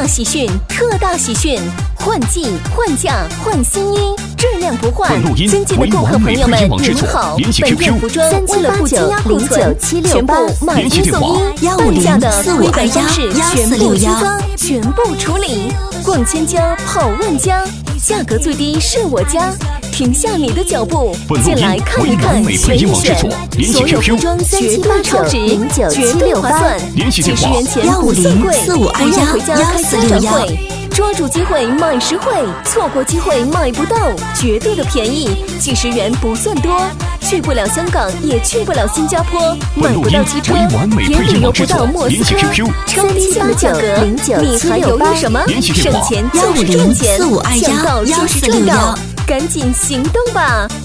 大喜讯，特大喜讯！换季、换价、换新衣，质量不换。尊敬的顾客朋友们，你们好！本店服装为了不积压库存，全部买一送一，半价的回本方式全部清仓，全部处理。逛千家跑万家，价格最低是我家。停下你的脚步，进来看一看，选一选。所有服装绝对超值，绝对划算，几十元钱不算贵，不要回家开家长会。抓住机会买实惠，错过机会买不到，绝对的便宜，几十元不算多。去不了香港，也去不了新加坡，买不到机车，也旅游不到莫斯科。超低价的价格，你还犹豫什么？省钱就是赚钱，想到就是赚到，赶紧行动吧！